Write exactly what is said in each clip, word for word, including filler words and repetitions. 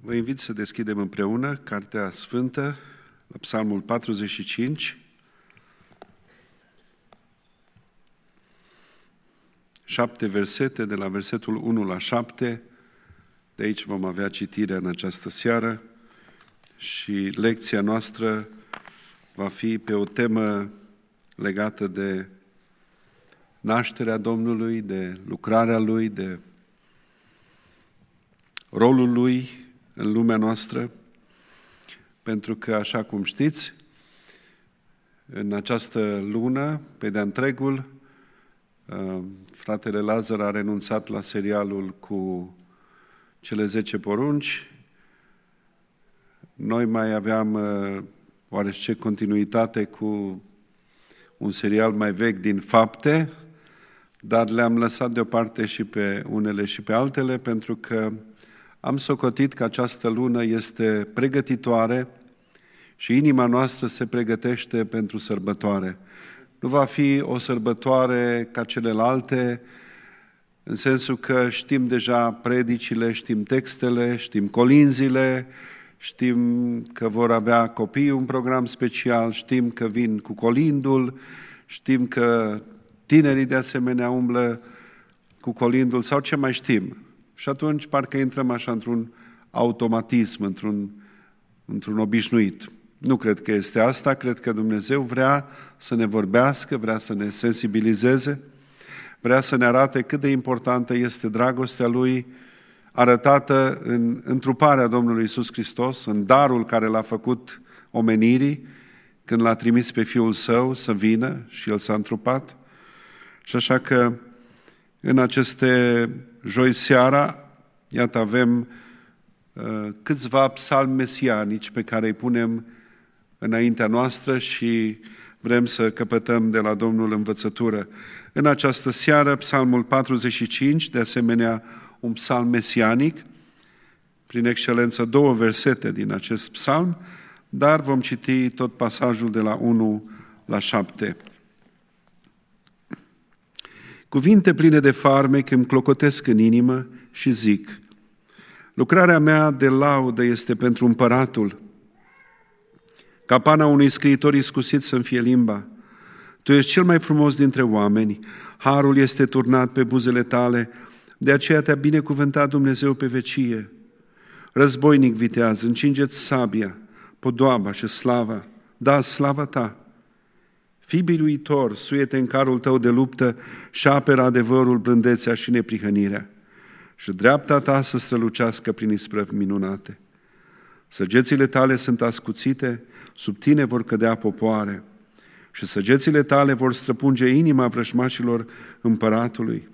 Vă invit să deschidem împreună Cartea Sfântă, la Psalmul patruzeci și cinci. Șapte versete, de la versetul unu la șapte. De aici vom avea citirea în această seară și lecția noastră va fi pe o temă legată de nașterea Domnului, de lucrarea Lui, de rolul Lui în lumea noastră, pentru că, așa cum știți, în această lună, pe de-a întregul, fratele Lazar a renunțat la serialul cu cele zece porunci. Noi mai aveam oarece continuitate cu un serial mai vechi din Fapte, dar le-am lăsat deoparte și pe unele și pe altele, pentru că am socotit că această lună este pregătitoare și inima noastră se pregătește pentru sărbătoare. Nu va fi o sărbătoare ca celelalte, în sensul că știm deja predicile, știm textele, știm colinzile, știm că vor avea copiii un program special, știm că vin cu colindul, știm că tinerii de asemenea umblă cu colindul sau ce mai știm. Și atunci parcă intrăm așa într-un automatism, într-un, într-un obișnuit. Nu cred că este asta, cred că Dumnezeu vrea să ne vorbească, vrea să ne sensibilizeze, vrea să ne arate cât de importantă este dragostea Lui, arătată în întruparea Domnului Iisus Hristos, în darul care l-a făcut omenirii, când l-a trimis pe Fiul Său să vină și El s-a întrupat. Și așa că în aceste joi seara, iată, avem uh, câțiva psalmi mesianici pe care îi punem înaintea noastră și vrem să căpătăm de la Domnul învățătură. În această seară, psalmul patruzeci și cinci, de asemenea un psalm mesianic, prin excelență două versete din acest psalm, dar vom citi tot pasajul de la unu la șapte. Cuvinte pline de farmec îmi clocotesc în inimă și zic: lucrarea mea de laudă este pentru împăratul. Capana unui scriitor iscusit să-mi fie limba. Tu ești cel mai frumos dintre oameni, harul este turnat pe buzele tale, de aceea te-a binecuvântat Dumnezeu pe vecie. Războinic viteaz, încinge-ți sabia, podoaba și slava, da, slava ta. Fii biruitor, suie-te în carul tău de luptă și apără adevărul, blândețea și neprihănirea. Și dreapta ta să strălucească prin isprăvi minunate. Săgețile tale sunt ascuțite, sub tine vor cădea popoare și săgețile tale vor străpunge inima vrăjmașilor împăratului.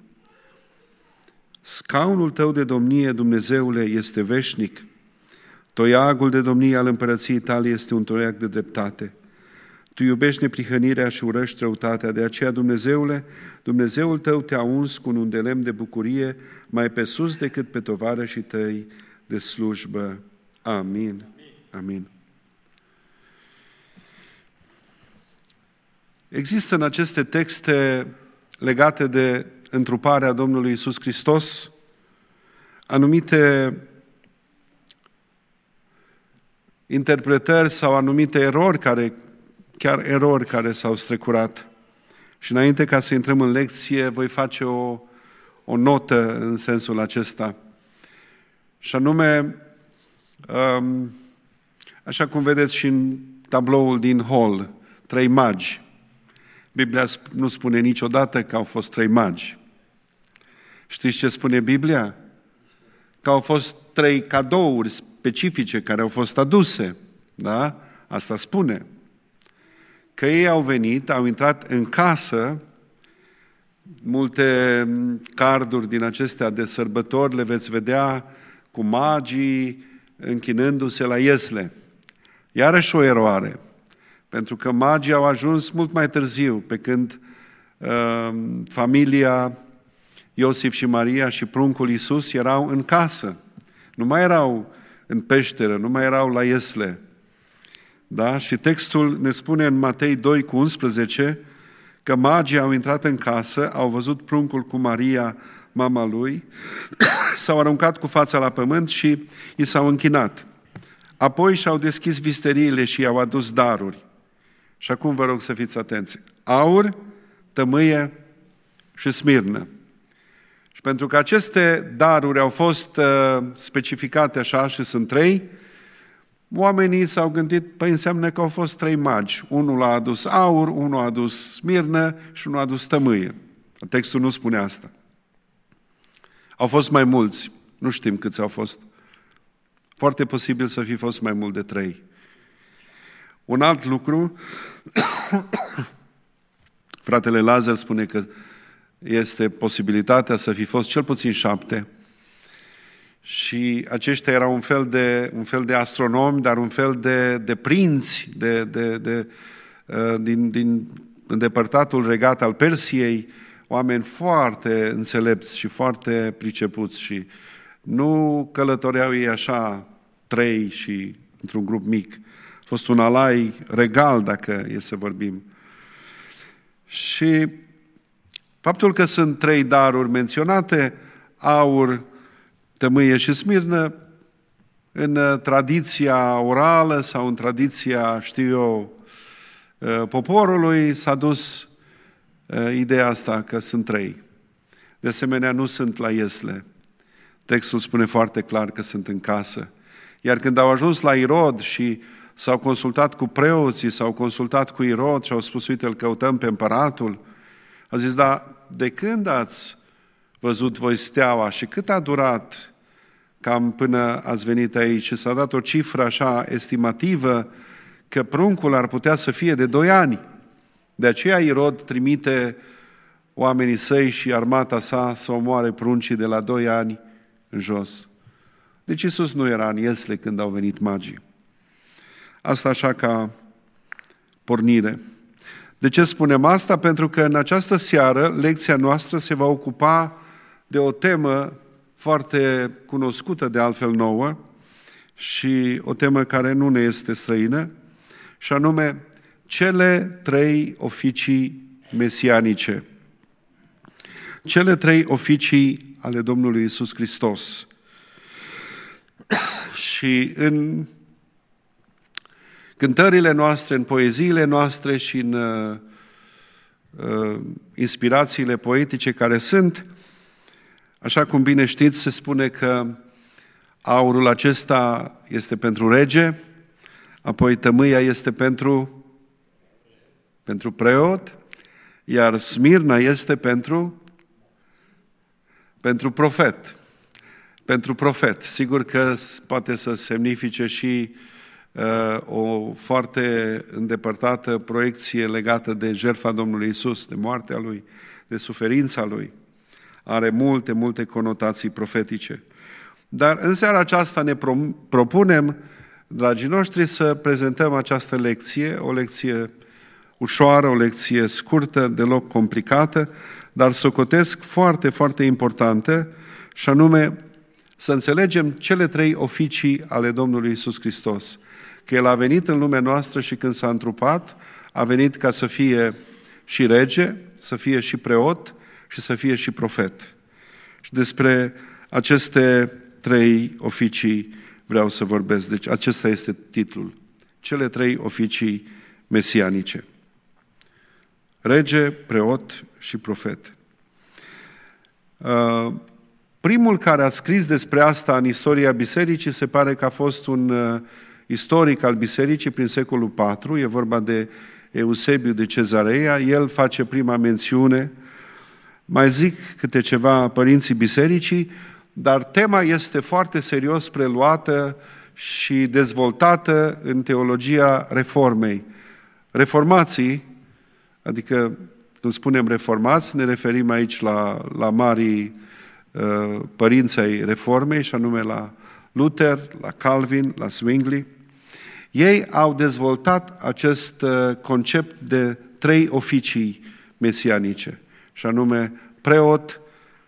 Scaunul tău de domnie, Dumnezeule, este veșnic. Toiagul de domnie al împărăției tale este un toiag de dreptate. Tu iubești neprihănirea și urăști răutatea, de aceea, Dumnezeule, Dumnezeul tău te-a uns cu un undelem de bucurie mai pe sus decât pe tovarășii tăi de slujbă. Amin. Amin. Există în aceste texte legate de întruparea Domnului Iisus Hristos anumite interpretări sau anumite erori care chiar erori care s-au strecurat. Și înainte ca să intrăm în lecție, voi face o, o notă în sensul acesta. Și anume, um, așa cum vedeți și în tabloul din hall, trei magi. Biblia nu spune niciodată că au fost trei magi. Știți ce spune Biblia? Că au fost trei cadouri specifice care au fost aduse. Da? Asta spune. Că ei au venit, au intrat în casă, multe carduri din acestea de sărbători le veți vedea cu magii închinându-se la iesle. Iarăși o eroare, pentru că magii au ajuns mult mai târziu, pe când uh, familia Iosif și Maria și pruncul Iisus erau în casă. Nu mai erau în peșteră, nu mai erau la iesle. Da? Și textul ne spune în Matei doi cu unsprezece că magii au intrat în casă, au văzut pruncul cu Maria, mama lui, s-au aruncat cu fața la pământ și i s-au închinat. Apoi și-au deschis visteriile și i-au adus daruri. Și acum vă rog să fiți atenți. Aur, tămâie și smirnă. Și pentru că aceste daruri au fost uh, specificate așa și sunt trei, oamenii s-au gândit, păi înseamnă că au fost trei magi. Unul a adus aur, unul a adus smirnă și unul a adus tămâie. Textul nu spune asta. Au fost mai mulți. Nu știm câți au fost. Foarte posibil să fi fost mai mult de trei. Un alt lucru, fratele Lazar spune că este posibilitatea să fi fost cel puțin șapte. Și aceștia erau un fel de, un fel de astronomi, dar un fel de, de prinți de, de, de, uh, din, din îndepărtatul regat al Persiei, oameni foarte înțelepți și foarte pricepuți și nu călătoreau ei așa trei și într-un grup mic. A fost un alai regal, dacă e să vorbim. Și faptul că sunt trei daruri menționate, aur, tămâie și smirnă, în tradiția orală sau în tradiția, știu eu, poporului s-a dus ideea asta că sunt trei. De asemenea, nu sunt la iesle. Textul spune foarte clar că sunt în casă. Iar când au ajuns la Irod și s-au consultat cu preoții, s-au consultat cu Irod și au spus, uite, îl căutăm pe împăratul, a zis, da, de când ați văzut voi steaua și cât a durat cam până ați venit aici? Și s-a dat o cifră așa estimativă că pruncul ar putea să fie de doi ani. De aceea Irod trimite oamenii săi și armata sa să omoare pruncii de la doi ani în jos. Deci Iisus nu era în iesle când au venit magii. Asta așa ca pornire. De ce spunem asta? Pentru că în această seară lecția noastră se va ocupa de o temă foarte cunoscută de altfel nouă și o temă care nu ne este străină, și anume cele trei oficii mesianice. Cele trei oficii ale Domnului Iisus Hristos. Și în cântările noastre, în poeziile noastre și în uh, uh, inspirațiile poetice care sunt, așa cum bine știți, se spune că aurul acesta este pentru rege, apoi tămâia este pentru, pentru preot, iar smirna este pentru, pentru profet. Pentru profet. Sigur că poate să semnifice și uh, o foarte îndepărtată proiecție legată de jertfa Domnului Iisus, de moartea Lui, de suferința Lui. Are multe, multe conotații profetice. Dar în seara aceasta ne propunem, dragii noștri, să prezentăm această lecție, o lecție ușoară, o lecție scurtă, deloc complicată, dar socotesc foarte, foarte importantă, și anume să înțelegem cele trei oficii ale Domnului Iisus Hristos. Că El a venit în lumea noastră și când s-a întrupat, a venit ca să fie și rege, să fie și preot și să fie și profet. Și despre aceste trei oficii vreau să vorbesc. Deci acesta este titlul. Cele trei oficii mesianice. Rege, preot și profet. Primul care a scris despre asta în istoria bisericii se pare că a fost un istoric al bisericii prin secolul patru, e vorba de Eusebiu de Cezarea, el face prima mențiune. Mai zic câte ceva părinții bisericii, dar tema este foarte serios preluată și dezvoltată în teologia reformei. Reformații, adică când spunem reformați, ne referim aici la, la marii uh, părinți ai reformei, și anume la Luther, la Calvin, la Zwingli. Ei au dezvoltat acest uh, concept de trei oficii mesianice, și anume preot,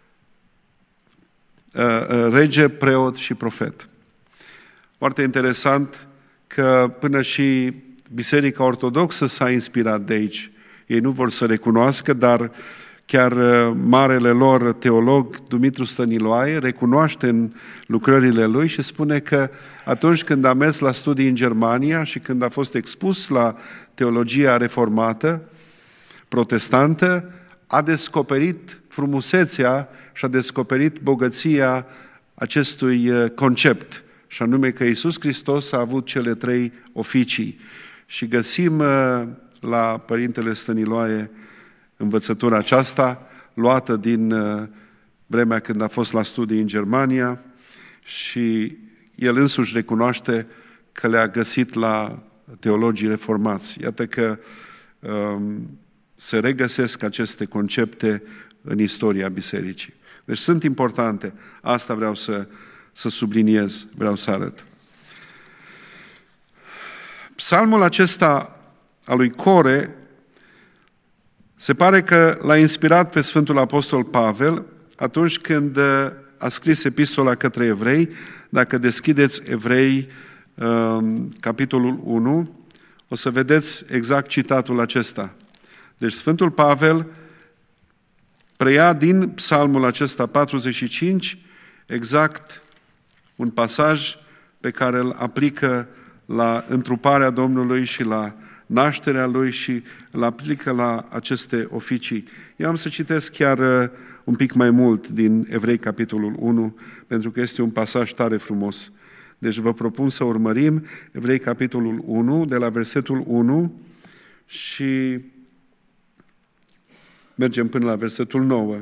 rege, preot și profet. Foarte interesant că până și Biserica Ortodoxă s-a inspirat de aici. Ei nu vor să recunoască, dar chiar marele lor teolog, Dumitru Stăniloae, recunoaște în lucrările lui și spune că atunci când a mers la studii în Germania și când a fost expus la teologia reformată, protestantă, a descoperit frumusețea și a descoperit bogăția acestui concept, și anume că Iisus Hristos a avut cele trei oficii. Și găsim la Părintele Stăniloae învățătura aceasta, luată din vremea când a fost la studii în Germania, și el însuși recunoaște că le-a găsit la teologii reformați. Iată că um, se regăsesc aceste concepte în istoria bisericii. Deci sunt importante. Asta vreau să, să subliniez, vreau să arăt. Psalmul acesta al lui Core se pare că l-a inspirat pe Sfântul Apostol Pavel atunci când a scris epistola către evrei. Dacă deschideți Evrei, capitolul unu, o să vedeți exact citatul acesta. Deci Sfântul Pavel preia din psalmul acesta patruzeci și cinci exact un pasaj pe care îl aplică la întruparea Domnului și la nașterea Lui și îl aplică la aceste oficii. Eu am să citesc chiar un pic mai mult din Evrei, capitolul unu, pentru că este un pasaj tare frumos. Deci vă propun să urmărim Evrei, capitolul unu, de la versetul unu și mergem până la versetul nouă.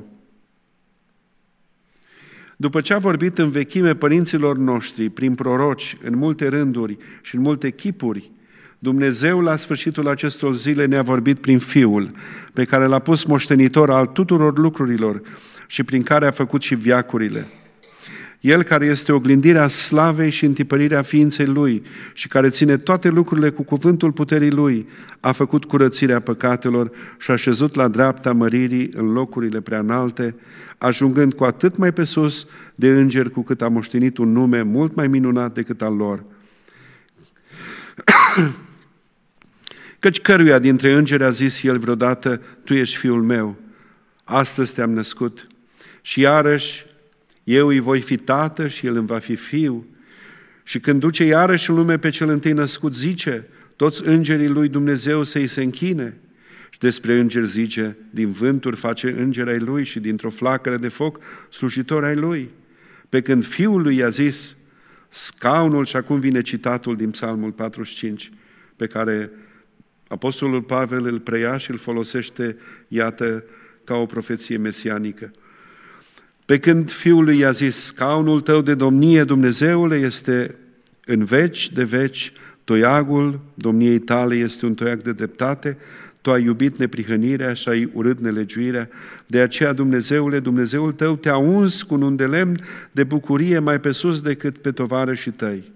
După ce a vorbit în vechime părinților noștri, prin proroci, în multe rânduri și în multe chipuri, Dumnezeu, la sfârșitul acestor zile, ne-a vorbit prin Fiul, pe care l-a pus moștenitor al tuturor lucrurilor și prin care a făcut și veacurile. El care este oglindirea slavei și întipărirea ființei Lui și care ține toate lucrurile cu cuvântul puterii Lui, a făcut curățirea păcatelor și a șezut la dreapta măririi în locurile preanalte, ajungând cu atât mai pe sus de îngeri cu cât a moștenit un nume mult mai minunat decât al lor. Căci căruia dintre îngeri a zis El vreodată, Tu ești Fiul meu, astăzi te-am născut, și iarăși eu îi voi fi tată și el îmi va fi fiu. Și când duce iarăși în lume pe cel întâi născut, zice, toți îngerii lui Dumnezeu să-i se închine. Și despre îngeri zice, din vânturi face îngeri ai lui și dintr-o flacără de foc slujitori ai lui. Pe când Fiul lui i-a zis, scaunul, și acum vine citatul din Psalmul patruzeci și cinci, pe care Apostolul Pavel îl preia și îl folosește, iată, ca o profeție mesianică. Pe când Fiul lui i-a zis, scaunul tău de domnie, Dumnezeule, este în veci de veci, toiagul domniei tale este un toiag de dreptate, tu ai iubit neprihănirea și ai urât nelegiuirea, de aceea, Dumnezeule, Dumnezeul tău te-a uns cu un de lemn de bucurie mai pe sus decât pe tovarășii tăi.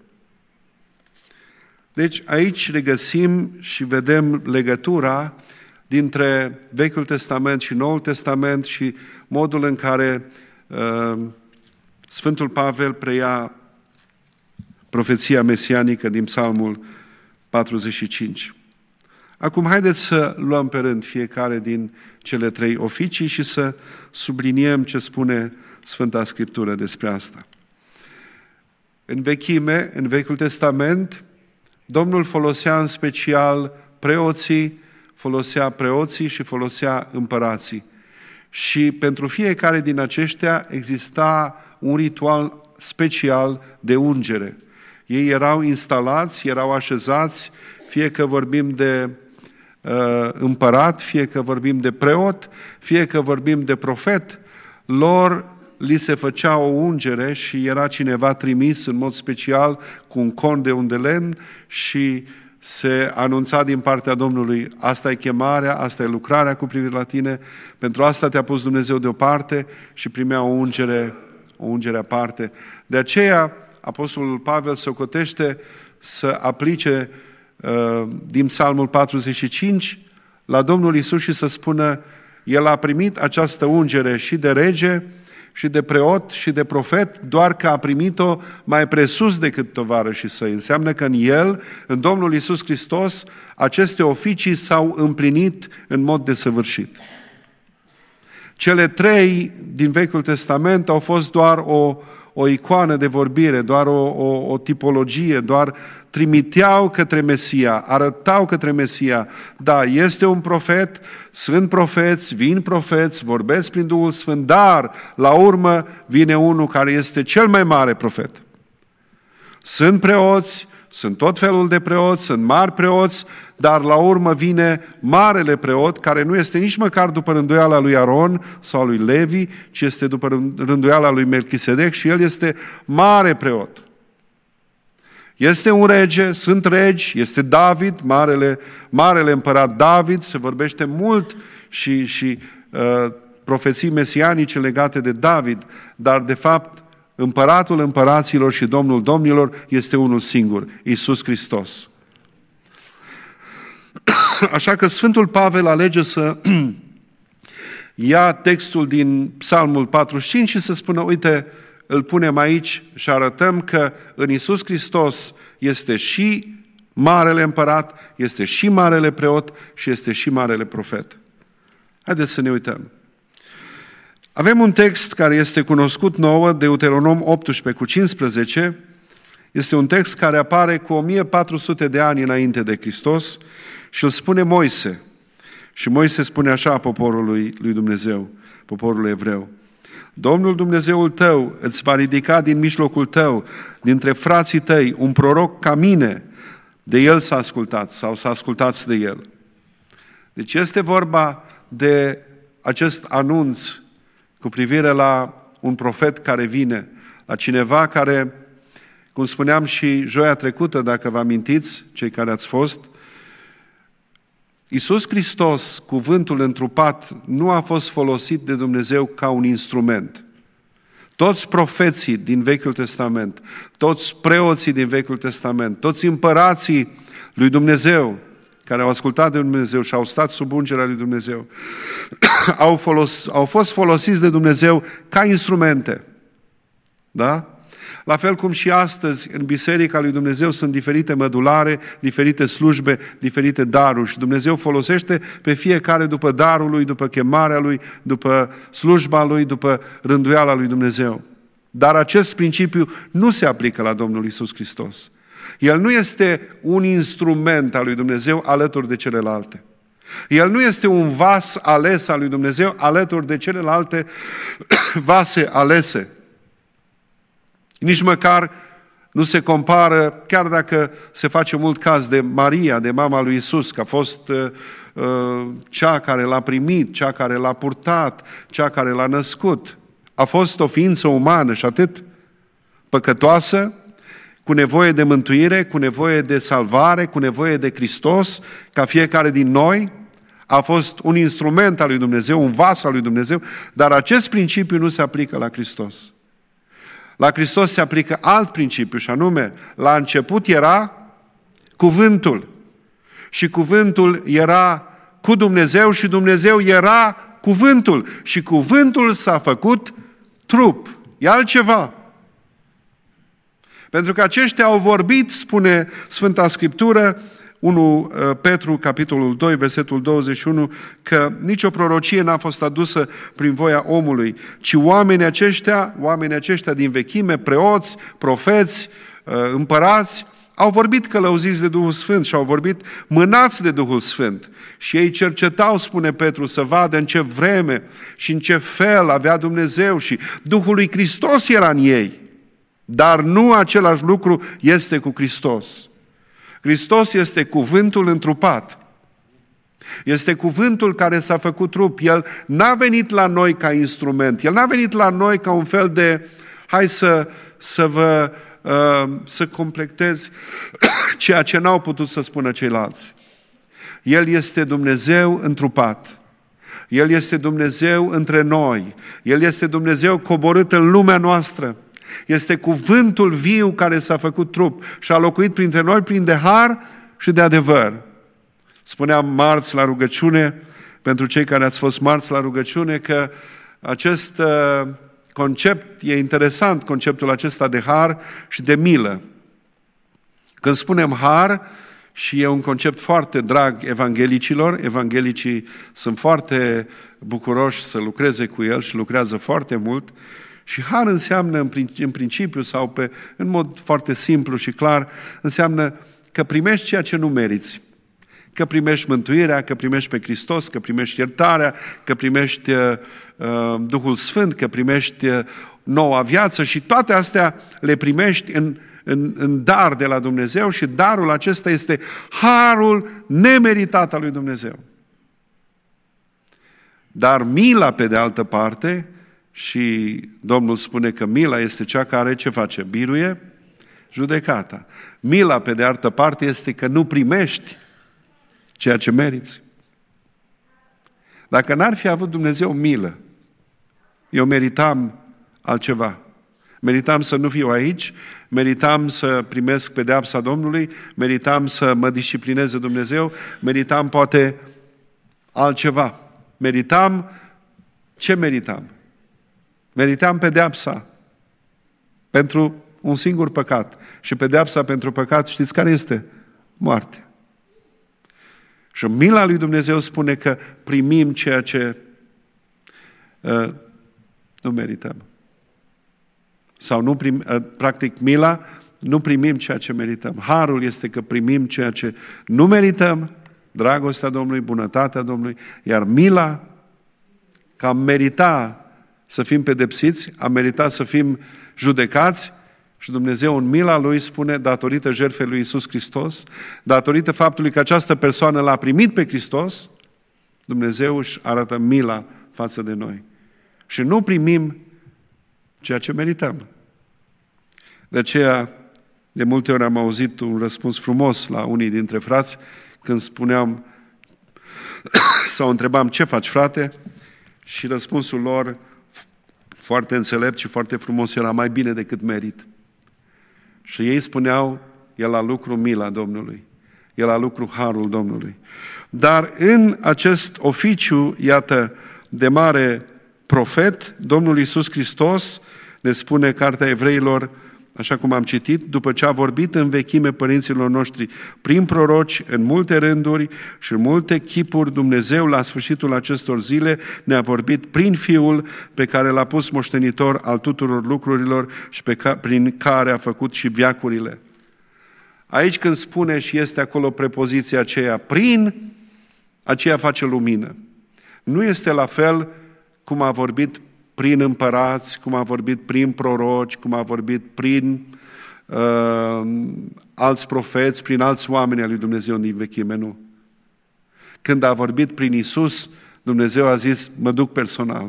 Deci aici regăsim și vedem legătura dintre Vechiul Testament și Noul Testament și modul în care uh, Sfântul Pavel preia profeția mesianică din Psalmul patruzeci și cinci. Acum, haideți să luăm pe rând fiecare din cele trei oficii și să subliniem ce spune Sfânta Scriptură despre asta. În vechime, în Vechiul Testament, Domnul folosea în special preoții, folosea preoții și folosea împărații. Și pentru fiecare din aceștia exista un ritual special de ungere. Ei erau instalați, erau așezați, fie că vorbim de uh, împărat, fie că vorbim de preot, fie că vorbim de profet, lor li se făcea o ungere și era cineva trimis în mod special cu un con de unde lemn și se anunța din partea Domnului, asta e chemarea, asta e lucrarea cu privire la tine, pentru asta te-a pus Dumnezeu deoparte, și primea o ungere, o ungere aparte. De aceea, Apostolul Pavel socotește să aplice uh, din Psalmul patruzeci și cinci la Domnul Iisus și să spună, El a primit această ungere și de rege, și de preot, și de profet, doar că a primit-o mai presus decât tovarășii săi. Înseamnă că în El, în Domnul Iisus Hristos, aceste oficii s-au împlinit în mod desăvârșit. Cele trei din Vechiul Testament au fost doar o, o icoană de vorbire, doar o, o, o tipologie, doar trimiteau către Mesia, arătau către Mesia. Da, este un profet, sunt profeți, vin profeți, vorbesc prin Duhul Sfânt, dar la urmă vine unul care este cel mai mare profet. Sunt preoți, sunt tot felul de preoți, sunt mari preoți, dar la urmă vine marele preot, care nu este nici măcar după rânduiala lui Aron sau a lui Levi, ci este după rânduiala lui Melchisedec și el este mare preot. Este un rege, sunt regi, este David, marele, marele împărat David, se vorbește mult și, și uh, profeții mesianice legate de David, dar de fapt împăratul împăraților și domnul domnilor este unul singur, Iisus Hristos. Așa că Sfântul Pavel alege să ia textul din Psalmul patruzeci și cinci și să spună, uite, îl punem aici și arătăm că în Iisus Hristos este și marele împărat, este și marele preot și este și marele profet. Haideți să ne uităm. Avem un text care este cunoscut nouă, Deuteronom optsprezece cu cincisprezece. Este un text care apare cu o mie patru sute de ani înainte de Hristos și îl spune Moise. Și Moise spune așa poporului lui Dumnezeu, poporul evreu. Domnul Dumnezeul tău îți va ridica din mijlocul tău, dintre frații tăi, un proroc ca mine, de el să ascultați sau să ascultați de el. Deci este vorba de acest anunț cu privire la un profet care vine, la cineva care, cum spuneam și joia trecută, dacă vă amintiți, cei care ați fost, Iisus Hristos, cuvântul întrupat, nu a fost folosit de Dumnezeu ca un instrument. Toți profeții din Vechiul Testament, toți preoții din Vechiul Testament, toți împărații lui Dumnezeu, care au ascultat de Dumnezeu și au stat sub ungerea lui Dumnezeu, au, folos, au fost folosiți de Dumnezeu ca instrumente. Da? La fel cum și astăzi, în Biserica lui Dumnezeu sunt diferite mădulare, diferite slujbe, diferite daruri și Dumnezeu folosește pe fiecare după darul lui, după chemarea lui, după slujba lui, după rânduiala lui Dumnezeu. Dar acest principiu nu se aplică la Domnul Iisus Hristos. El nu este un instrument al lui Dumnezeu alături de celelalte. El nu este un vas ales al lui Dumnezeu alături de celelalte vase alese. Nici măcar nu se compară, chiar dacă se face mult caz de Maria, de mama lui Iisus, că a fost uh, cea care l-a primit, cea care l-a purtat, cea care l-a născut. A fost o ființă umană și atât, păcătoasă, cu nevoie de mântuire, cu nevoie de salvare, cu nevoie de Hristos, ca fiecare din noi. A fost un instrument al lui Dumnezeu, un vas al lui Dumnezeu, dar acest principiu nu se aplică la Hristos. La Hristos se aplică alt principiu și anume, la început era cuvântul și cuvântul era cu Dumnezeu și Dumnezeu era cuvântul și cuvântul s-a făcut trup. E altceva. Pentru că aceștia au vorbit, spune Sfânta Scriptură, unu Petru, capitolul doi, versetul douăzeci și unu, că nicio prorocie n-a fost adusă prin voia omului, ci oamenii aceștia, oamenii aceștia din vechime, preoți, profeți, împărați, au vorbit călăuziți de Duhul Sfânt și au vorbit mânați de Duhul Sfânt. Și ei cercetau, spune Petru, să vadă în ce vreme și în ce fel avea Dumnezeu și Duhul lui Hristos era în ei. Dar nu același lucru este cu Hristos. Hristos este cuvântul întrupat. Este cuvântul care s-a făcut trup. El n-a venit la noi ca instrument. El n-a venit la noi ca un fel de hai să, să vă uh, să completez ceea ce n-au putut să spună ceilalți. El este Dumnezeu întrupat. El este Dumnezeu între noi. El este Dumnezeu coborât în lumea noastră. Este cuvântul viu care s-a făcut trup și a locuit printre noi prin de har și de adevăr. Spuneam marți la rugăciune, pentru cei care ați fost marți la rugăciune, că acest uh, concept e interesant, conceptul acesta de har și de milă. Când spunem har, și e un concept foarte drag evanghelicilor. Evanghelicii sunt foarte bucuroși să lucreze cu el și lucrează foarte mult. Și har înseamnă, în principiu sau pe, în mod foarte simplu și clar, înseamnă că primești ceea ce nu meriți. Că primești mântuirea, că primești pe Hristos, că primești iertarea, că primești uh, Duhul Sfânt, că primești uh, noua viață și toate astea le primești în, în, în dar de la Dumnezeu și darul acesta este harul nemeritat al lui Dumnezeu. Dar mila, pe de altă parte, și Domnul spune că mila este cea care ce face? Biruie judecata. Mila, pe de altă parte, este că nu primești ceea ce meriți. Dacă n-ar fi avut Dumnezeu milă, eu meritam altceva. Meritam să nu fiu aici, meritam să primesc pedeapsa Domnului, meritam să mă disciplineze Dumnezeu, meritam poate altceva. Meritam, ce meritam? Meritam pedeapsa pentru un singur păcat. Și pedeapsa pentru păcat, știți care este? Moarte. Și mila lui Dumnezeu spune că primim ceea ce uh, nu merităm. Sau nu prim, uh, practic mila, nu primim ceea ce merităm. Harul este că primim ceea ce nu merităm, dragostea Domnului, bunătatea Domnului, iar mila, că am merita să fim pedepsiți, am meritat să fim judecați și Dumnezeu în mila Lui spune, datorită jertfei lui Iisus Hristos, datorită faptului că această persoană l-a primit pe Hristos, Dumnezeu își arată mila față de noi. Și nu primim ceea ce merităm. De aceea, de multe ori am auzit un răspuns frumos la unii dintre frați când spuneam sau întrebam, ce faci, frate? Și răspunsul lor foarte înțelept și foarte frumos era, mai bine decât merit. Și ei spuneau, e la lucru mila Domnului, e la lucru harul Domnului. Dar în acest oficiu, iată, de mare profet, Domnul Iisus Hristos, ne spune Cartea Evreilor, așa cum am citit, după ce a vorbit în vechime părinților noștri prin proroci, în multe rânduri și în multe chipuri, Dumnezeu, la sfârșitul acestor zile, ne-a vorbit prin Fiul pe care l-a pus moștenitor al tuturor lucrurilor și pe ca, prin care a făcut și veacurile. Aici când spune și este acolo prepoziția aceea, prin, aceea face lumină. Nu este la fel cum a vorbit prin împărați, cum a vorbit prin proroci, cum a vorbit prin uh, alți profeți, prin alți oameni al lui Dumnezeu din vechime, nu. Când a vorbit prin Iisus, Dumnezeu a zis, mă duc personal.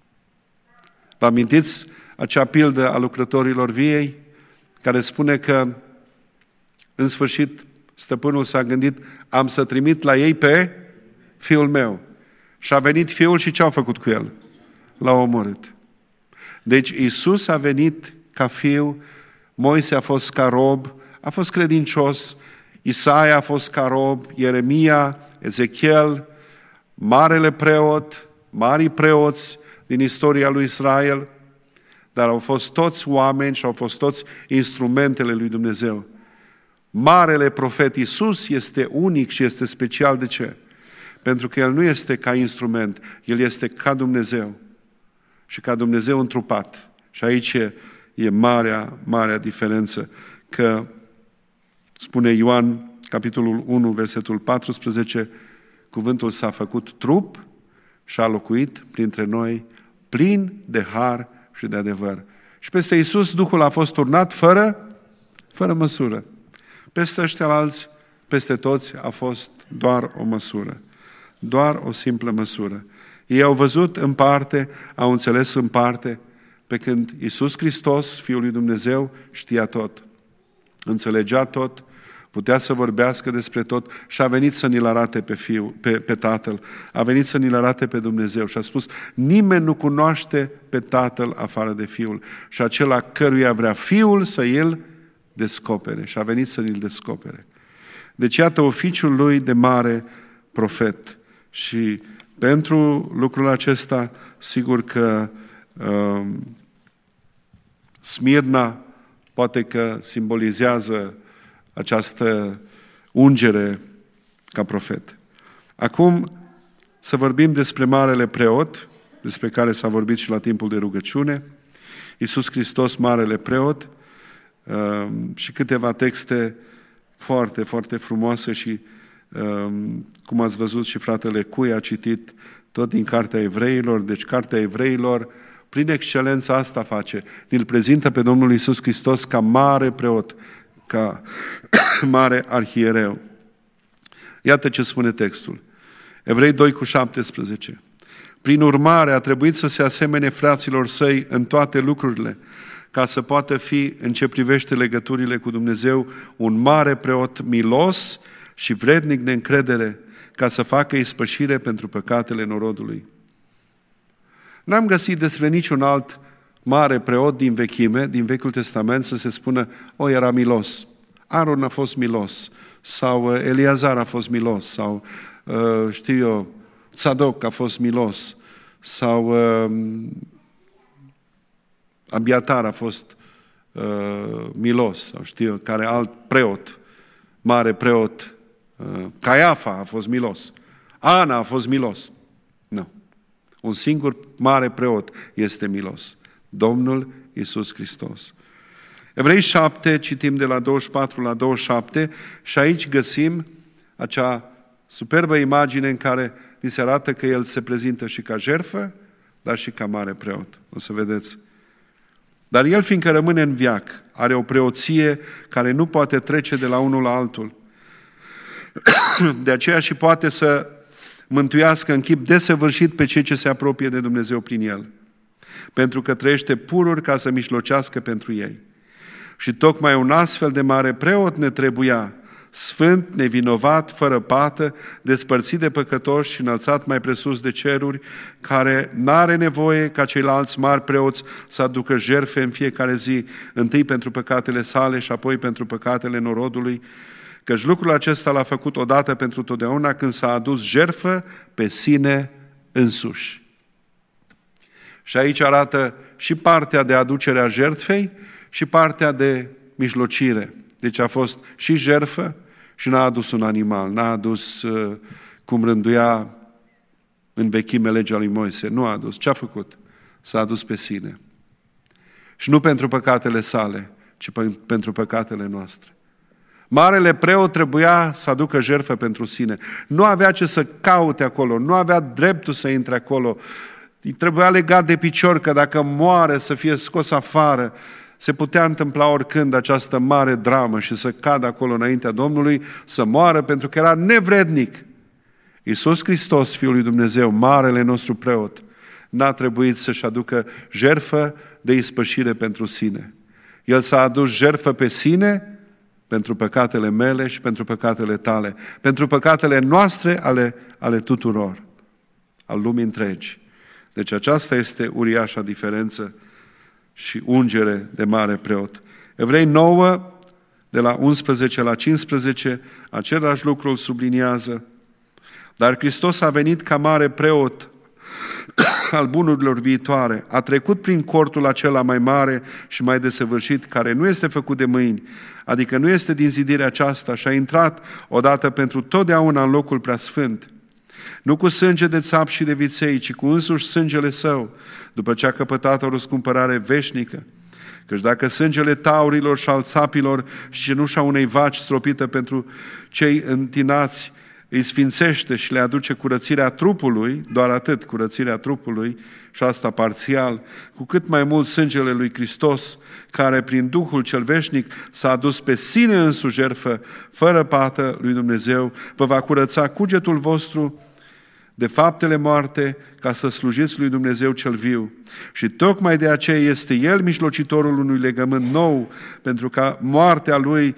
Vă amintiți acea pildă a lucrătorilor viei, care spune că în sfârșit stăpânul s-a gândit, am să trimit la ei pe fiul meu. Și a venit fiul și ce au făcut cu el? L-a omorât. Deci Iisus a venit ca fiu, Moise a fost ca rob, a fost credincios, Isaia a fost ca rob, Ieremia, Ezechiel, marele preot, marii preoți din istoria lui Israel, dar au fost toți oameni și au fost toți instrumentele lui Dumnezeu. Marele profet Iisus este unic și este special. De ce? Pentru că El nu este ca instrument, El este ca Dumnezeu. Și ca Dumnezeu întrupat. Și aici e, e marea, marea diferență. Că spune Ioan, capitolul unu, versetul paisprezece, cuvântul s-a făcut trup și a locuit printre noi plin de har și de adevăr. Și peste Iisus Duhul a fost turnat fără, fără măsură. Peste ăștia alți, peste toți, a fost doar o măsură. Doar o simplă măsură. Ei au văzut în parte, au înțeles în parte, pe când Iisus Hristos, Fiul lui Dumnezeu, știa tot. Înțelegea tot, putea să vorbească despre tot și a venit să ni-L arate pe, Fiul, pe, pe Tatăl. A venit să ni-L arate pe Dumnezeu și a spus, nimeni nu cunoaște pe Tatăl afară de Fiul și acela căruia vrea Fiul să îl descopere. Și a venit să ni-L descopere. Deci iată oficiul lui de mare profet. Și pentru lucrul acesta, sigur că uh, Smirna poate că simbolizează această ungere ca profet. Acum să vorbim despre marele preot, despre care s-a vorbit și la timpul de rugăciune, Iisus Hristos, marele preot, și câteva texte foarte, foarte frumoase și, cum ați văzut și fratele Cui a citit tot din Cartea Evreilor, deci Cartea Evreilor, prin excelența asta face, îl prezintă pe Domnul Iisus Hristos ca mare preot, ca mare arhiereu. Iată ce spune textul. Evrei doi cu șaptesprezece. Prin urmare, a trebuit să se asemene fraților săi în toate lucrurile, ca să poată fi, în ce privește legăturile cu Dumnezeu, un mare preot milos și vrednic de încredere, ca să facă ispășire pentru păcatele norodului. N-am găsit despre niciun alt mare preot din vechime, din Vechiul Testament, să se spună, o, era milos. Aron a fost milos, sau Eliazar a fost milos, sau, știu eu, Tzadok a fost milos, sau Abiatar a fost milos, sau știu eu, care alt preot, mare preot, Caiafa a fost milos, Ana a fost milos. Nu. Un singur mare preot este milos. Domnul Iisus Hristos. Evrei șapte, citim de la douăzeci și patru la douăzeci și șapte și aici găsim acea superbă imagine în care ni se arată că El se prezintă și ca jertfă, dar și ca mare preot. O să vedeți. Dar El, fiindcă rămâne în veac, are o preoție care nu poate trece de la unul la altul. De aceea și poate să mântuiască în chip desăvârșit pe cei ce se apropie de Dumnezeu prin El, pentru că trăiește pururi ca să mijlocească pentru ei. Și tocmai un astfel de mare preot ne trebuia, sfânt, nevinovat, fără pată, despărțit de păcătoși și înălțat mai presus de ceruri, care n-are nevoie ca ceilalți mari preoți să aducă jertfe în fiecare zi, întâi pentru păcatele sale și apoi pentru păcatele norodului, căci lucrul acesta l-a făcut odată pentru totdeauna când s-a adus jertfă pe sine însuși. Și aici arată și partea de aducere a jertfei și partea de mijlocire. Deci a fost și jertfă și n-a adus un animal, n-a adus cum rânduia în vechime legea lui Moise. Nu a adus. Ce a făcut? S-a adus pe sine. Și nu pentru păcatele sale, ci pentru păcatele noastre. Marele preot trebuia să aducă jertfă pentru sine. Nu avea ce să caute acolo, nu avea dreptul să intre acolo. Îi trebuia legat de picior că dacă moare să fie scos afară. Se putea întâmpla oricând această mare dramă și să cadă acolo înaintea Domnului, să moară pentru că era nevrednic. Iisus Hristos, Fiul lui Dumnezeu, marele nostru preot, n-a trebuit să-și aducă jertfă de ispășire pentru sine. El s-a adus jertfă pe sine pentru păcatele mele și pentru păcatele tale, pentru păcatele noastre ale, ale tuturor, al lumii întregi. Deci aceasta este uriașa diferență și ungere de mare preot. Evrei nouă, de la unsprezece la cincisprezece, același lucru îl subliniază. Dar Hristos a venit ca mare preot al bunurilor viitoare, a trecut prin cortul acela mai mare și mai desăvârșit, care nu este făcut de mâini, adică nu este din zidirea aceasta, și a intrat odată pentru totdeauna în locul preasfânt. Nu cu sânge de țap și de viței, ci cu însuși sângele său, după ce a căpătat o răscumpărare veșnică. Căci dacă sângele taurilor și al țapilor și cenușa unei vaci stropită pentru cei întinați îi sfințește și le aduce curățirea trupului, doar atât, curățirea trupului, și asta parțial, cu cât mai mult sângele lui Hristos, care prin Duhul cel veșnic s-a adus pe sine însuși jertfă, fără pată lui Dumnezeu, vă va curăța cugetul vostru de faptele moarte, ca să slujiți lui Dumnezeu cel viu. Și tocmai de aceea este El mijlocitorul unui legământ nou, pentru ca moartea Lui,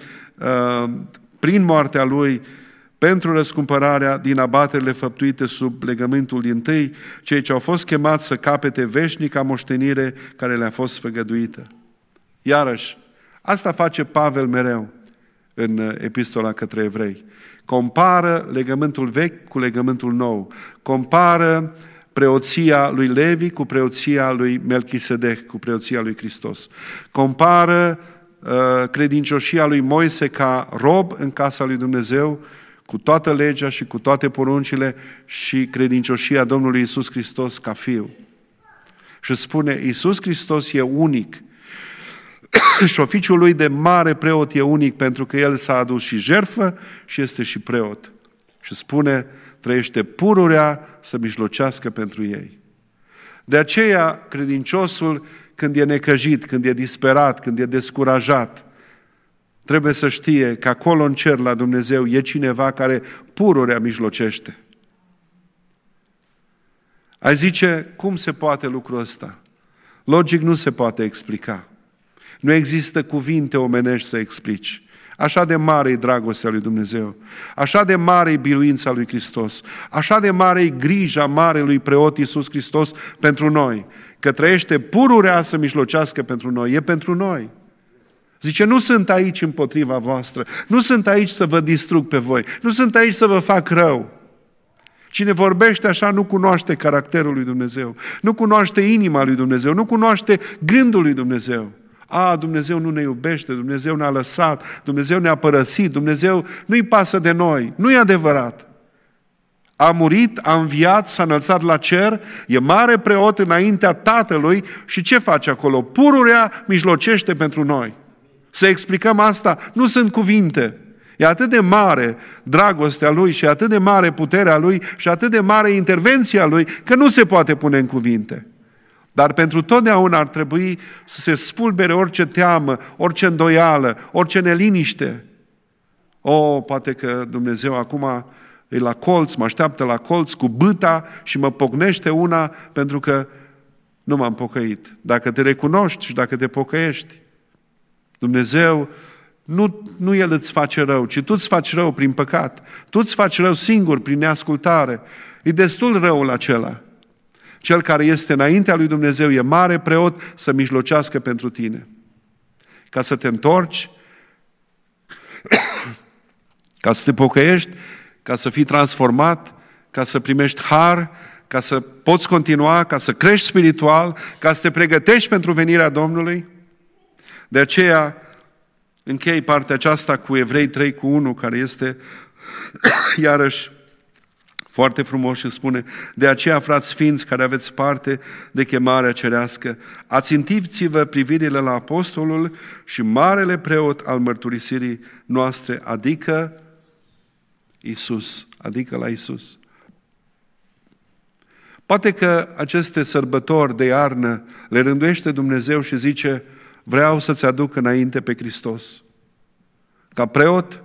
prin moartea Lui, pentru răscumpărarea din abaterile făptuite sub legământul dintâi, cei ce au fost chemați să capete veșnica moștenire care le-a fost făgăduită. Iarăși, asta face Pavel mereu în epistola către evrei. Compară legământul vechi cu legământul nou. Compară preoția lui Levi cu preoția lui Melchisedec, cu preoția lui Hristos. Compară credincioșia lui Moise ca rob în casa lui Dumnezeu, cu toată legea și cu toate poruncile, și credincioșia Domnului Iisus Hristos ca fiu. Și spune, Iisus Hristos e unic și oficiul lui de mare preot e unic pentru că el s-a adus și jertfă și este și preot. Și spune, trăiește pururea să mijlocească pentru ei. De aceea, credinciosul, când e necăjit, când e disperat, când e descurajat, trebuie să știe că acolo în cer la Dumnezeu e cineva care pururea mijlocește. Ai zice, cum se poate lucrul ăsta? Logic nu se poate explica. Nu există cuvinte omenești să explici. Așa de mare e dragostea lui Dumnezeu, așa de mare e biruința lui Hristos, așa de mare e grija marelui preot Iisus Hristos pentru noi, că trăiește pururea să mijlocească pentru noi, e pentru noi. Zice, nu sunt aici împotriva voastră, nu sunt aici să vă distrug pe voi, nu sunt aici să vă fac rău. Cine vorbește așa nu cunoaște caracterul lui Dumnezeu, nu cunoaște inima lui Dumnezeu, nu cunoaște gândul lui Dumnezeu. A, Dumnezeu nu ne iubește, Dumnezeu ne-a lăsat, Dumnezeu ne-a părăsit, Dumnezeu nu-i pasă de noi. Nu e adevărat. A murit, a înviat, s-a înălțat la cer, e mare preot înaintea Tatălui și ce face acolo? Pururea mijlocește pentru noi. Să explicăm asta, nu sunt cuvinte. E atât de mare dragostea Lui și atât de mare puterea Lui și atât de mare intervenția Lui că nu se poate pune în cuvinte. Dar pentru totdeauna ar trebui să se spulbere orice teamă, orice îndoială, orice neliniște. O, poate că Dumnezeu acum e la colț, mă așteaptă la colț cu bâta și mă pocnește una pentru că nu m-am pocăit. Dacă te recunoști și dacă te pocăiești, Dumnezeu nu, nu El îți face rău, ci tu îți faci rău prin păcat. Tu îți faci rău singur prin neascultare. E destul răul acela. Cel care este înaintea lui Dumnezeu e mare preot să mijlocească pentru tine. Ca să te întorci, ca să te pocăiești, ca să fii transformat, ca să primești har, ca să poți continua, ca să crești spiritual, ca să te pregătești pentru venirea Domnului. De aceea închei partea aceasta cu Evrei trei cu unu, care este iarăși foarte frumos și spune, de aceea, frați sfinți, care aveți parte de chemarea cerească, ațintiți-vă privirile la apostolul și marele preot al mărturisirii noastre, adică Iisus, adică la Iisus. Poate că aceste sărbători de iarnă le rânduiește Dumnezeu și zice, vreau să-ți aduc înainte pe Hristos. Ca preot,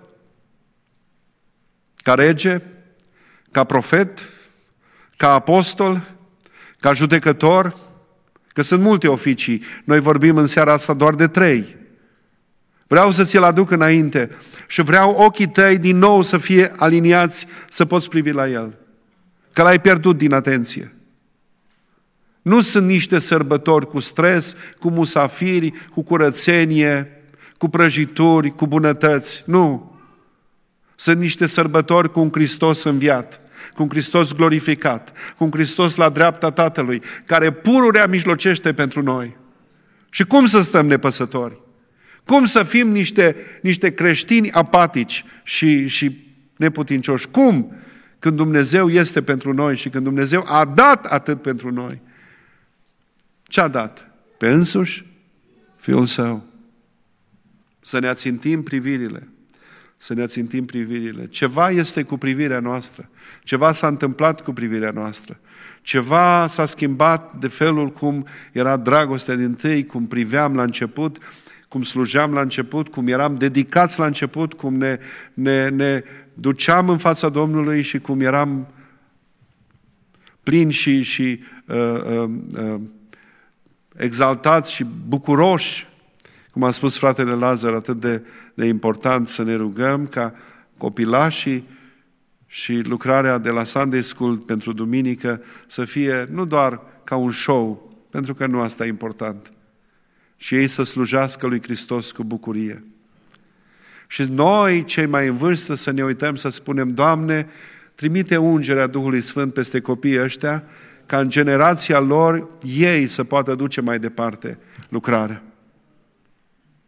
ca rege, ca profet, ca apostol, ca judecător, că sunt multe oficii. Noi vorbim în seara asta doar de trei. Vreau să ți-l aduc înainte și vreau ochii tăi din nou să fie aliniați, să poți privi la el. Că l-ai pierdut din atenție. Nu sunt niște sărbători cu stres, cu musafiri, cu curățenie, cu prăjituri, cu bunătăți. Nu. Sunt niște sărbători cu un Hristos înviat, cu un Hristos glorificat, cu un Hristos la dreapta Tatălui, care pururea mijlocește pentru noi. Și cum să stăm nepăsători? Cum să fim niște, niște creștini apatici și, și neputincioși? Cum? Când Dumnezeu este pentru noi și când Dumnezeu a dat atât pentru noi. Ce a dat? Pe însuși Fiul Său. Să ne ațintim privirile. Să ne ațintim privirile. Ceva este cu privirea noastră. Ceva s-a întâmplat cu privirea noastră. Ceva s-a schimbat de felul cum era dragostea dintâi, cum priveam la început, cum slujeam la început, cum eram dedicați la început, cum ne, ne, ne duceam în fața Domnului și cum eram plini și, și uh, uh, uh, exaltați și bucuroși. Cum a spus fratele Lazar, atât de, de important să ne rugăm ca copilașii și lucrarea de la Sunday School pentru duminică să fie nu doar ca un show, pentru că nu asta e important, și ei să slujească lui Hristos cu bucurie. Și noi, cei mai în vârstă, să ne uităm să spunem, Doamne, trimite ungerea Duhului Sfânt peste copiii ăștia, ca în generația lor ei să poată duce mai departe lucrarea.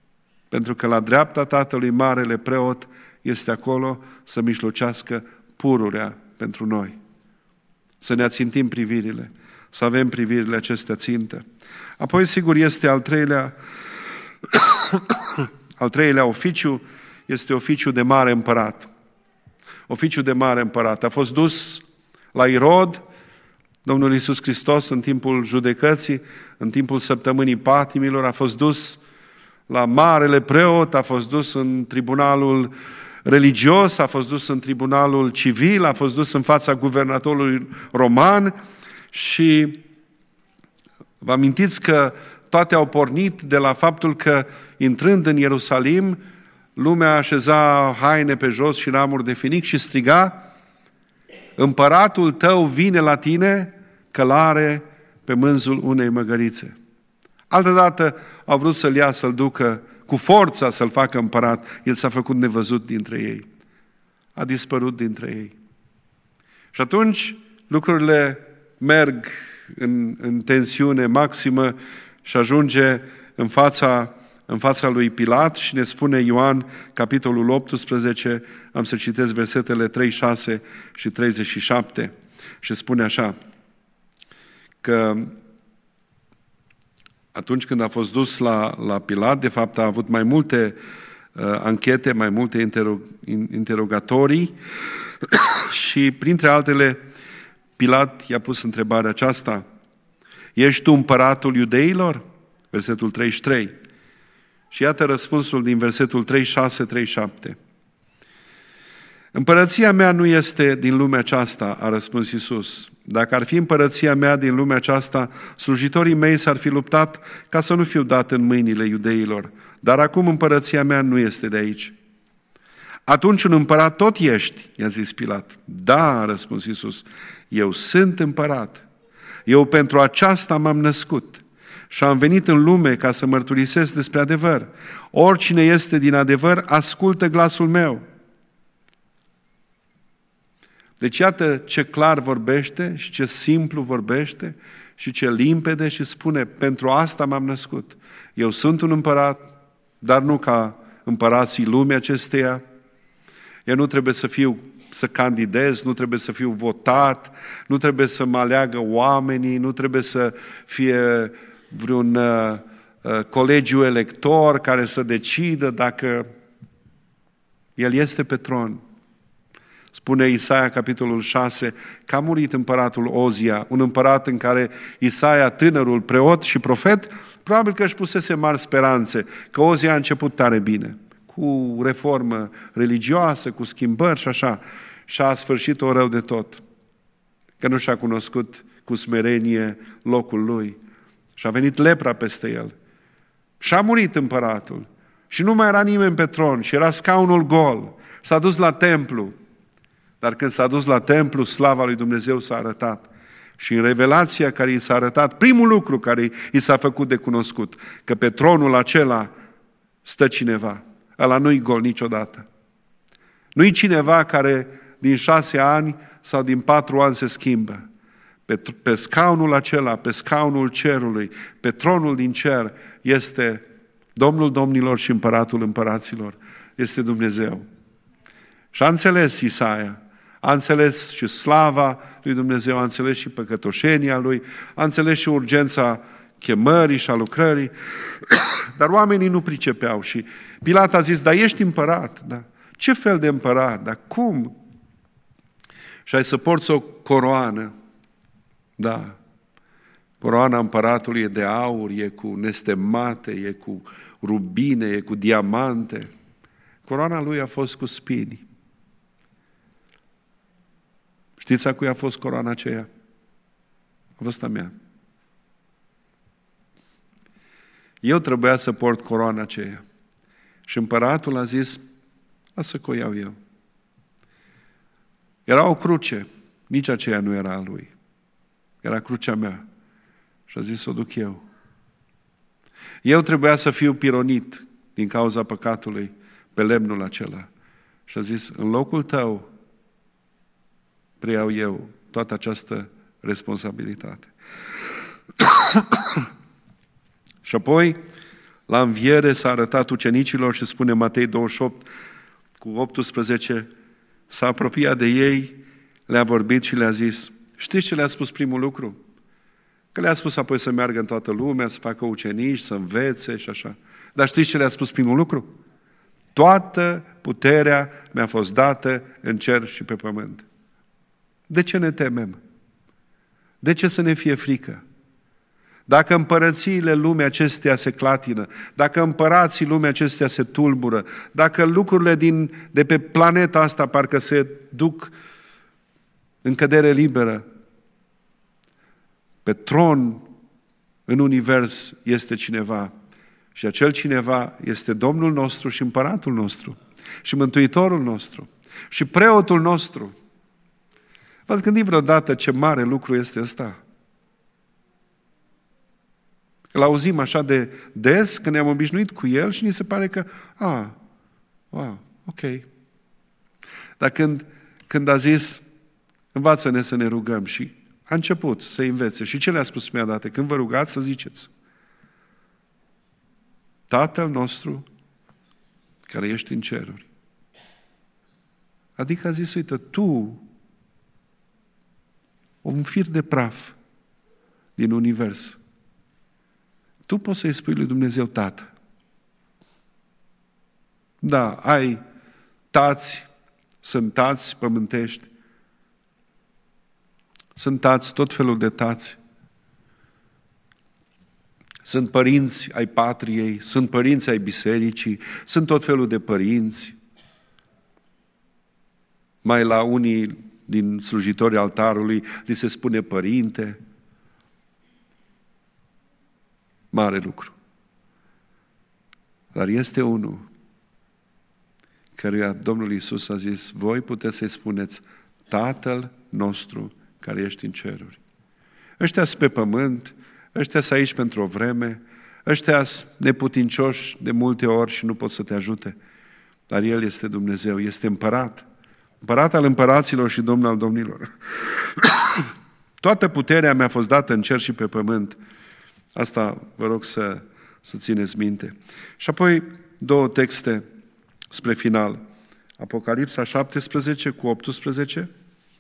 pentru că la dreapta Tatălui Marele Preot este acolo să mijlocească pururea pentru noi. Să ne ațintim privirile, să avem privirile acestea țintă. Apoi, sigur, este al treilea, al treilea oficiu, este oficiu de mare împărat. Oficiu de mare împărat. A fost dus la Irod, Domnul Iisus Hristos, în timpul judecății, în timpul săptămânii patimilor, a fost dus la marele preot, a fost dus în tribunalul religios, a fost dus în tribunalul civil, a fost dus în fața guvernatorului roman și vă amintiți că toate au pornit de la faptul că, intrând în Ierusalim, lumea așeza haine pe jos și ramuri de finic și striga: împăratul tău vine la tine, călare pe mânzul unei măgărițe. Altădată au vrut să-l ia, să-l ducă cu forța să-l facă împărat. El s-a făcut nevăzut dintre ei. A dispărut dintre ei. Și atunci lucrurile merg în, în tensiune maximă și ajunge în fața, în fața lui Pilat și ne spune Ioan, capitolul optsprezece, am să citesc versetele treizeci și șase și treizeci și șapte, și spune așa, că atunci când a fost dus la, la Pilat, de fapt a avut mai multe uh, anchete, mai multe interog, interogatorii și printre altele Pilat i-a pus întrebarea aceasta: ești tu împăratul iudeilor? Versetul treizeci și trei. Și iată răspunsul din versetul treizeci și șase treizeci și șapte. Împărăția mea nu este din lumea aceasta, a răspuns Iisus. Dacă ar fi împărăția mea din lumea aceasta, slujitorii mei s-ar fi luptat ca să nu fiu dat în mâinile iudeilor. Dar acum împărăția mea nu este de aici. Atunci un împărat tot ești, i-a zis Pilat. Da, a răspuns Iisus, eu sunt împărat. Eu pentru aceasta m-am născut și am venit în lume ca să mărturisesc despre adevăr. Oricine este din adevăr, ascultă glasul meu. Deci iată ce clar vorbește și ce simplu vorbește și ce limpede și spune: pentru asta m-am născut. Eu sunt un împărat, dar nu ca împărații lumii acesteia. Eu nu trebuie să fiu, să candidez, nu trebuie să fiu votat, nu trebuie să mă aleagă oamenii, nu trebuie să fie vreun uh, uh, colegiu elector care să decidă dacă el este pe tron. Spune Isaia, capitolul șase, că a murit împăratul Ozia, un împărat în care Isaia, tânărul preot și profet, probabil că își pusese mari speranțe, că Ozia a început tare bine, cu reformă religioasă, cu schimbări și așa, și a sfârșit-o rău de tot, că nu și-a cunoscut cu smerenie locul lui și a venit lepra peste el. Și a murit împăratul și nu mai era nimeni pe tron și era scaunul gol. S-a dus la templu. Dar când s-a dus la templu, slava lui Dumnezeu s-a arătat. Și în revelația care i s-a arătat, primul lucru care i s-a făcut de cunoscut, că pe tronul acela stă cineva. Ăla nu-i gol niciodată. Nu-i cineva care din șase ani sau din patru ani se schimbă. Pe, pe scaunul acela, pe scaunul cerului, pe tronul din cer, este Domnul domnilor și Împăratul împăraților. Este Dumnezeu. Și a înțeles Isaia, a înțeles și slava lui Dumnezeu, a înțeles și păcătoșenia lui, a înțeles și urgența chemării și a lucrării, dar oamenii nu pricepeau și Pilat a zis: dar ești împărat, da? Ce fel de împărat, dar cum? Și ai să porți o coroană, da, coroana împăratului e de aur, e cu nestemate, e cu rubine, e cu diamante. Coroana lui a fost cu spini. Știți a cui a fost coroana aceea? A fost a mea. Eu trebuia să port coroana aceea. Și împăratul a zis: lasă că o iau eu. Era o cruce, nici aceea nu era a lui. Era crucea mea. Și a zis: o duc eu. Eu trebuia să fiu pironit din cauza păcatului pe lemnul acela. Și a zis: în locul tău preiau eu toată această responsabilitate. Și apoi La înviere s-a arătat ucenicilor și spune Matei douăzeci și opt cu optsprezece, s-a apropiat de ei, le-a vorbit și le-a zis, știți ce le-a spus primul lucru? Că le-a spus apoi să meargă în toată lumea, să facă ucenici, să învețe și așa. Dar știți ce le-a spus primul lucru? Toată puterea mi-a fost dată în cer și pe pământ. De ce ne temem? De ce să ne fie frică? Dacă împărățiile lumii acestea se clatină, dacă împărații lumii acestea se tulbură, dacă lucrurile din, de pe planeta asta parcă se duc în cădere liberă, pe tron în univers este cineva și acel cineva este Domnul nostru și împăratul nostru și Mântuitorul nostru și preotul nostru. V-ați gândit vreodată ce mare lucru este ăsta? Îl auzim așa de des, că ne-am obișnuit cu el și ni se pare că, a, wow, ok. Dar când, când a zis, învață-ne să ne rugăm și a început să învețe. Și ce le-a spus prima dată? Când vă rugați să ziceți, Tatăl nostru care ești în ceruri. Adică a zis, uite, tu, un fir de praf din univers, tu poți să-i spui lui Dumnezeu Tată. Da, ai tați, sunt tați pământești, sunt tați, tot felul de tați. Sunt părinți ai patriei, sunt părinți ai bisericii, sunt tot felul de părinți. Mai la unii din slujitorii altarului li se spune părinte. Mare lucru. Dar este unul căruia Domnul Iisus a zis, voi puteți să-i spuneți Tatăl nostru care ești în ceruri. Ăștia-s pe pământ, ăștia-s aici pentru o vreme, ăștia-s neputincioși de multe ori și nu pot să te ajute. Dar El este Dumnezeu, este împărat. Împărat al împăraților și Domn al domnilor. Toată puterea mi-a fost dată în cer și pe pământ. Asta vă rog să, să țineți minte. Și apoi două texte spre final. Apocalipsa șaptesprezece cu optsprezece,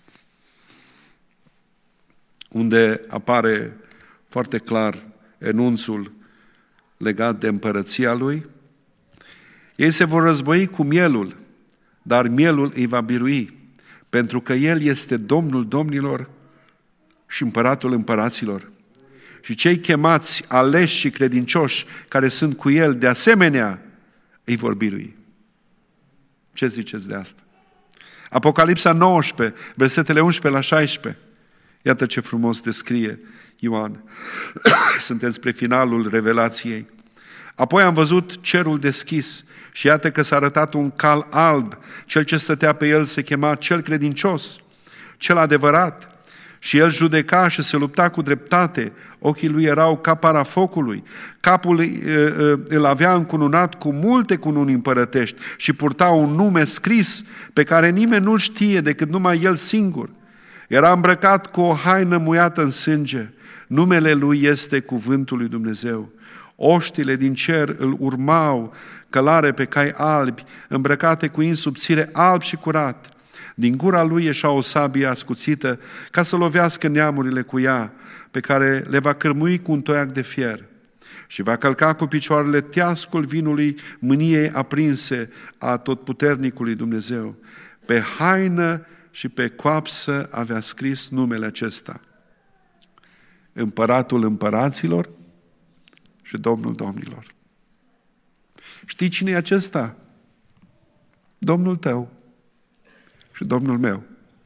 unde apare foarte clar enunțul legat de împărăția Lui. Ei se vor război cu mielul, dar mielul îi va birui, pentru că El este Domnul domnilor și Împăratul împăraților. Și cei chemați, aleși și credincioși care sunt cu El, de asemenea, îi vor birui. Ce ziceți de asta? Apocalipsa nouăsprezece, versetele unsprezece la șaisprezece. Iată ce frumos descrie Ioan. Suntem spre finalul revelației. Apoi am văzut cerul deschis și iată că s-a arătat un cal alb. Cel ce stătea pe el se chema cel credincios, cel adevărat. Și el judeca și se lupta cu dreptate. Ochii lui erau ca para focului. Capul îl avea încununat cu multe cununi împărătești și purta un nume scris pe care nimeni nu-l știe decât numai el singur. Era îmbrăcat cu o haină muiată în sânge. Numele lui este Cuvântul lui Dumnezeu. Oștile din cer îl urmau, călare pe cai albi, îmbrăcate cu in subțire alb și curat. Din gura lui ieșea o sabie ascuțită ca să lovească neamurile cu ea, pe care le va cărmui cu un toiac de fier. Și va călca cu picioarele teascul vinului mâniei aprinse a Atotputernicului Dumnezeu. Pe haină și pe coapsă avea scris numele acesta: Împăratul împăraților și Domnul domnilor. Știi cine e acesta? Domnul tău și Domnul meu.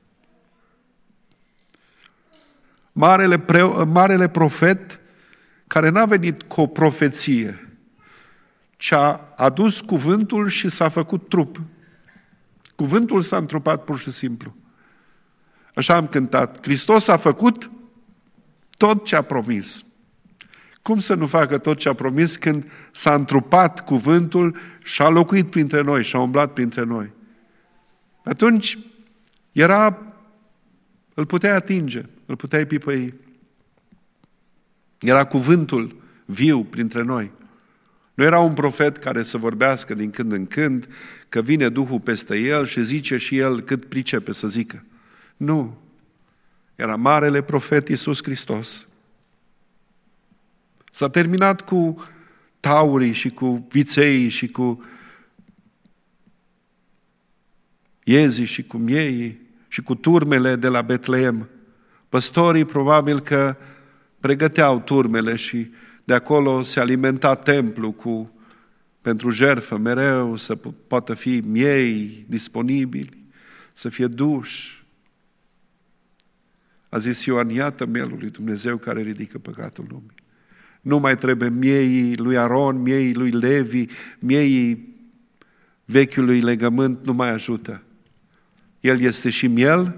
Marele, pre, marele profet care n-a venit cu o profeție, ci a adus cuvântul și s-a făcut trup. Cuvântul s-a întrupat pur și simplu. Așa am cântat. Hristos a făcut tot ce a promis. Cum să nu facă tot ce a promis când s-a întrupat cuvântul și a locuit printre noi și a umblat printre noi? Atunci era, îl puteai atinge, îl puteai pipăi. Era cuvântul viu printre noi. Nu era un profet care să vorbească din când în când, că vine Duhul peste el și zice și el cât pricepe să zică. Nu. Era marele profet Iisus Hristos. S-a terminat cu taurii și cu vițeii și cu iezii și cu mieii și cu turmele de la Betleem. Păstorii probabil că pregăteau turmele și de acolo se alimenta templu cu, pentru jertfă mereu, să poată fi miei disponibili, să fie duși. A zis Ioan, iată mielul lui Dumnezeu care ridică păcatul lumii. Nu mai trebuie mieii lui Aron, mieii lui Levi, mieii vechiului legământ, nu mai ajută. El este și miel,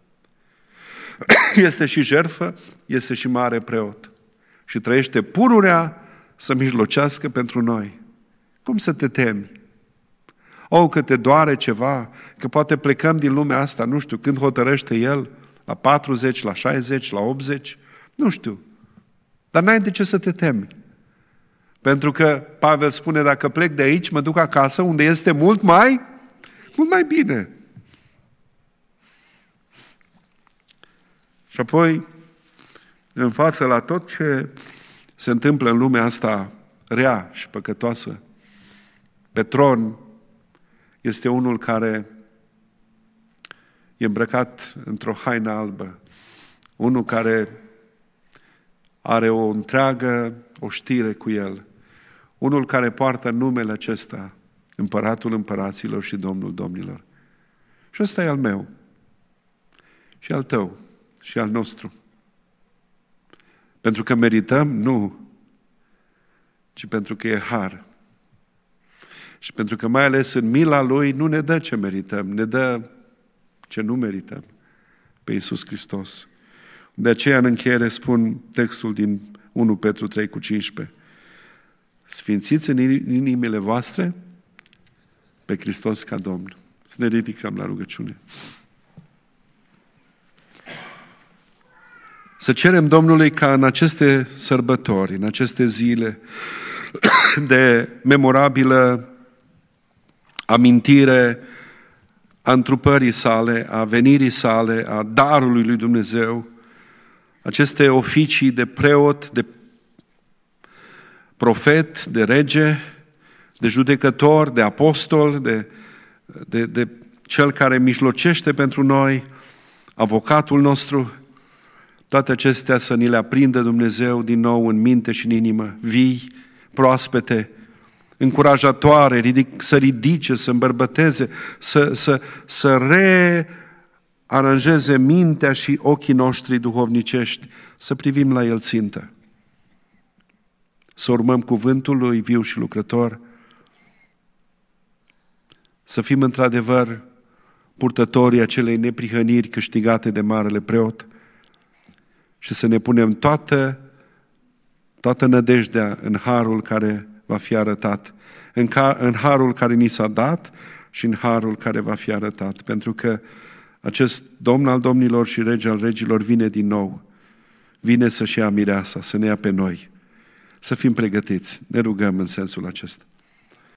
este și jertfă, este și mare preot. Și trăiește pururea să mijlocească pentru noi. Cum să te temi? O, că te doare ceva, că poate plecăm din lumea asta, nu știu, când hotărăște El, la patruzeci, la șaizeci, la optzeci, nu știu. Dar n-ai de ce să te temi. Pentru că Pavel spune, dacă plec de aici, mă duc acasă, unde este mult mai, mult mai bine. Și apoi, în față la tot ce se întâmplă în lumea asta rea și păcătoasă, pe tron este unul care e îmbrăcat într-o haină albă, unul care are o întreagă oștire cu el, unul care poartă numele acesta, Împăratul Împăraților și Domnul Domnilor. Și ăsta e al meu, și al tău, și al nostru. Pentru că merităm? Nu. Ci pentru că e har. Și pentru că mai ales în mila Lui nu ne dă ce merităm, ne dă ce nu merităm, pe Iisus Hristos. De aceea în încheiere spun textul din unu Petru trei cu cincisprezece. Sfințiți în inimile voastre pe Hristos ca Domn. Să ne ridicăm la rugăciune. Să cerem Domnului ca în aceste sărbători, în aceste zile de memorabilă amintire a întrupării sale, a venirii sale, a darului lui Dumnezeu, aceste oficii de preot, de profet, de rege, de judecător, de apostol, de, de, de cel care mijlocește pentru noi, avocatul nostru, toate acestea să ni le aprindă Dumnezeu din nou în minte și în inimă, vii, proaspete, încurajatoare, ridic, să ridice, să îmbărbăteze, să, să, să rearanjeze mintea și ochii noștri duhovnicești, să privim la El țintă. Să urmăm cuvântul Lui viu și lucrător, să fim într-adevăr purtătorii acelei neprihăniri câștigate de Marele Preot și să ne punem toată, toată nădejdea în harul care va fi arătat, în, ca, în harul care ni s-a dat și în harul care va fi arătat, pentru că acest Domn al domnilor și Rege al regilor vine din nou, vine să-și ia mireasa, să ne ia pe noi, să fim pregătiți. Ne rugăm în sensul acesta.